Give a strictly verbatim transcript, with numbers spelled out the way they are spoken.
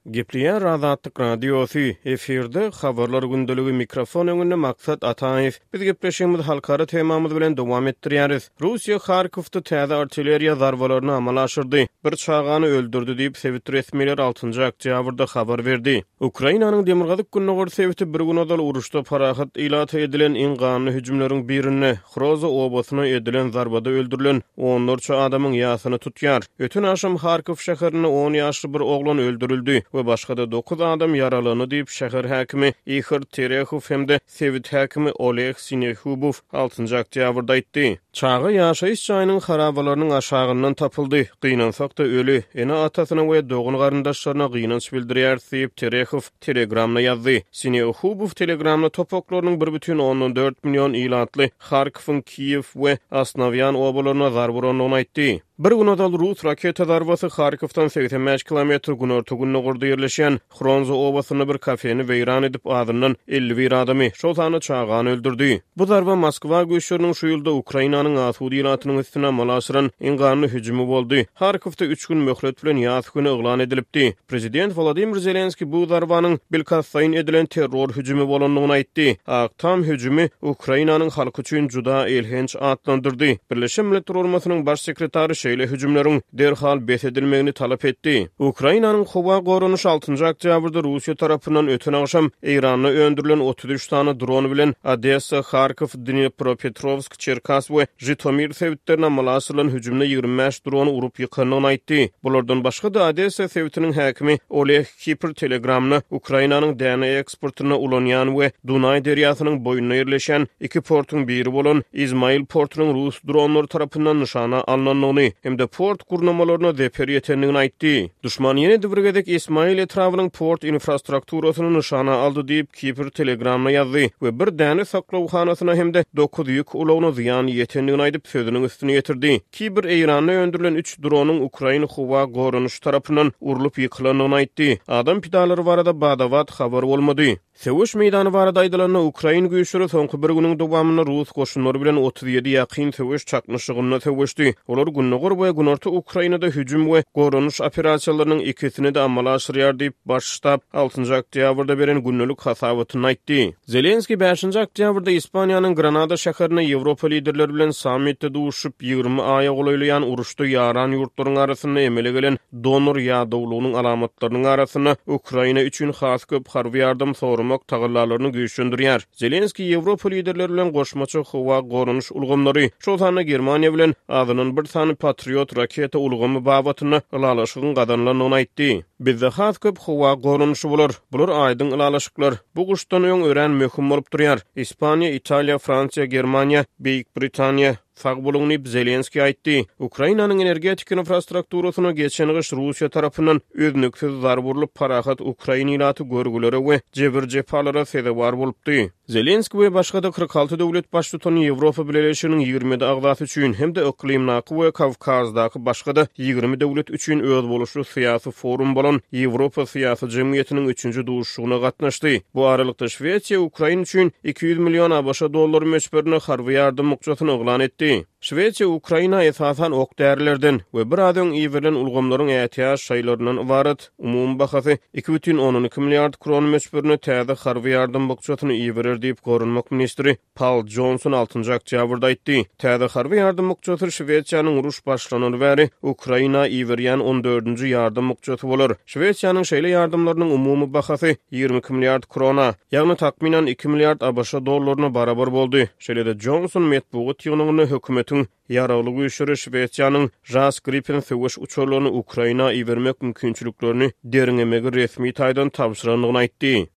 Gepliýär Azatlyk radiosu efirde habarlar gündöligi mikrofon öňünde maksat Ataýew. Biz gepleşýärmiz halkara temamyz bilen dowam etdirýäris. Russiýa Harkowda täze artilleriýa zarbalaryny amala aşyrdy. Bir çağany öldürdi diýip Sowet resmiler altynjy oktýabrda habar berdi. Ukrainanyň demirgazyk günnägör Soweti bir günodal uruşda parahat ilat edilen iň gany hüjümleriň birini Hroza obasyna edilen zarbada öldürilen onlarça adamyň ýasyny tutýar. Ötün aşam Harkow şäherinde on ýaşly bir oglan öldürildi we başga da dokuz adam yaralany diýip şäher häkimi Ihor Terekhov hemde Sowet häkimi Oleg Sinehubov altynjy oktýabrda aýtdy. Çağı ýaşaýyş jaýynyň harabalarynyň aşagyndan tapyldy. Gynansak da öli. Ene atasyna we dogun garyndaşlaryna gynanç bildirýär diýip Terekhov Telegramna ýazdy. Sinehubov Telegramna topoklarynyň bir бүтүн ондон dört million ilatly Harkowň Kiýew we Asnavyan obalaryna zarbaranyny aýtdy. Bir günodal Rus raketa zarbasy Harkowdan seksen beş kilometr günörtügünde gurdy ýerleşýän Hronza obasyny bir kafeni weýran edip adyndan elli bir adamy şol sany çağany öldürdi. Bu zarba Moskwa güýçleriniň şu ýylda Ukrainanyň Asudy ýylatynyň üstüne malaşyran iňgany hüjümi boldy. Harkowda üç gün möhlet bilen ýaz güni eglan edilipdi. Prezident Volodymyr Zelenski bu zarbanyň bilkasaýyn edilen terror hüjümi bolanlygyny aýtdy. Aktam hüjümi Ukrainanyň halky üçin juda elhenç atlandyrdy. Birleşen Milletler Uramasynyň baş sekretary şeýle hüjümleriň derhal besedilmegini talap etdi. Ukrainanyň Howa gorunuş altynjy oktýabrda Russiýa tarapyndan ötün agşam Iranda öndürilen otuz üç tane dron bilen Odessa, Harkov, Dnipropetrovsk, Cherkass we Jitomir sewtlerine malaşylan hüjümde ýygrimi beş drony urup ýykanyny aýtdy. Bulardan başga da Odessa sewtiniň häkimi Oleg Kipr Telegramna Ukrainanyň D N A eksportyna ulanýan we Dunay derýasynyň boýuna ýerleşen iki portyň biri bolan Izmail portynyň Rus dronlary tarapyndan nişana alınanyny hem de port gurnamalaryna zeper ýetenligini aýtdy. Düşman ýene dibirgedek İsmail etrawynyň port infrastrukturasyny nişana aldy diýip Kipr Telegramna ýazdy we bir däne saklawhanasyna hem de dokuz ýük ulawna ziýan ýetenligini aýdyp sözüniň üstüne ýetirdi. Kipr Eýranda öndürilen üç dronyň Ukraina Howa gorunuş tarapyndan urulyp ýykylanyny aýtdy. Adam pidalary barada badawat habar bolmady. Sewuş meýdany barada aýdylan Ukraina güýçleri soňky bir güniň dowamyny Rus goşunlary bilen otuz ýedi ýakyn sewuş çakmyşygyna sewuşdy. Olar günnägör we günorta Ukrainada hüjüm we gorunuş operasiýalarynyň ikisini de amala aşyrýar diýip baş ştab altynjy oktýabrda beren günnälik hasabatyny aýtdy. Zelenski beşinji oktýabrda Ispaniýanyň Granada şäherine Ýewropa liderleri bilen sammitde duşup ýygrimi aýa golaýlayan uruşda ýaran ýurtlaryň arasynda emele gelen donor ýa-dowlugynyň alamatlarynyň arasyna Ukraina üçin has köp harby ýardam soramak tagyrlalaryny güýçlendirýär. Zelenski Ýewropa liderleri bilen goşmaça Howa gorunuş ulgamlary, şol sany Germaniýa bilen adynyň bir sany Patriot raketa ulgamy babatyny ılalaşygyň gadanlanyny aýtdy. Bizde has köp Howa gorunuşy bolar. Bular aýdyň ılalaşyklar. Bu guşdan öň ören möhüm bolup durýar. Ispaniýa, Italiýa, Fransiýa, Germaniýa, Beýik Britaniýa sag bolugny Zelenski aýtdy. Ukrainanyň energetik infrastrukturasyna geçen gyş Russiýa tarapyndan öznüksiz zarb urulyp parahat Ukraina ýylaty görgüleri we jebir jepalara sebäp bolupdy. Zelenski we başga da kırk altı döwlet baş tutan Ýewropa Birleşiginiň ýygrimi agzasy üçin hem de iklimnaky we Kawkazdaky başga da ýygrimi döwlet üçin öz boluşy syýasy forum bolan Ýewropa syýasy jemgyýetiniň üçünji duşuşygyna gatnaşdy. Bu aralykda Şwetsiýa Ukraina üçin iki yüz million ABŞ dollary meçberini harby ýardym muksatyny eglan etdi. Şwetsiýa Ukraina esasan ok därilerden we bir adam iýerilen ulgamlaryň ätiýaş şaýlaryndan ibaret umum bahasy iki бүтүн onuň iki milliard kron meçberini täze harby ýardym muksatyny iýerir diýip gorunmak ministri Paul Johnson altynjy oktýabrda aýtdy. Täze harby ýardym muksaty Şwetsiýanyň uruş başlanany bäri Ukraina iýerýän on dördünji ýardym muksaty bolar. Şwetsiýanyň şeýle ýardymlarynyň umumy bahasy ýygrimi iki milliard krona, ýagny takminan iki milliard ABŞ dollaryna barabar boldy. Şeýle-de Johnson metbuat ýygynyny hökümetiň ýaraly güýçleri Şwetsiýanyň Jas Gripen sewuş uçurlaryny Ukraina iýermek mümkinçiliklerini deriňemegi resmi taýdan tapşyranlygyny aýtdy.